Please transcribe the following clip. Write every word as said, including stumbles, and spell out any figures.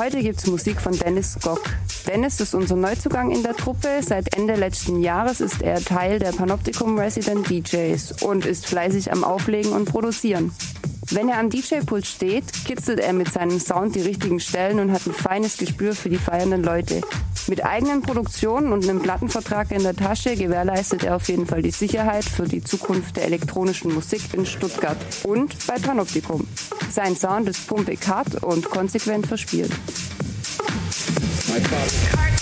Heute gibt's Musik von Dennis Gok. Dennis ist unser Neuzugang in der Truppe. Seit Ende letzten Jahres ist er Teil der Panoptikum Resident D Js und ist fleißig am Auflegen und Produzieren. Wenn er am D J-Pult steht, kitzelt er mit seinem Sound die richtigen Stellen und hat ein feines Gespür für die feiernden Leute. Mit eigenen Produktionen und einem Plattenvertrag in der Tasche gewährleistet er auf jeden Fall die Sicherheit für die Zukunft der elektronischen Musik in Stuttgart und bei Panoptikum. Sein Sound ist pumpig hart und konsequent verspielt. My